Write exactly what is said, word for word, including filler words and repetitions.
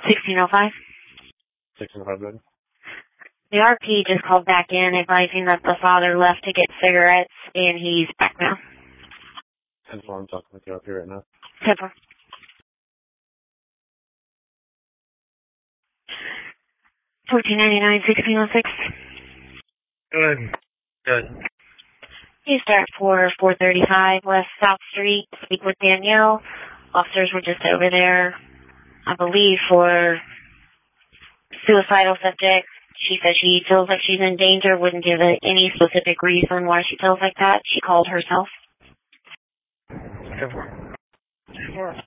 sixteen oh five. sixteen oh five, good. The R P just called back in advising that the father left to get cigarettes, and he's back now. ten four, I'm talking with the R P right now. ten four. fourteen ninety-nine, sixteen oh six. Good. Good. You start for four thirty-five West South Street. Speak with Danielle. Officers were just over there, I believe, for suicidal subject. She said she feels like she's in danger, wouldn't give a, any specific reason why she feels like that. She called herself. ten four. ten four.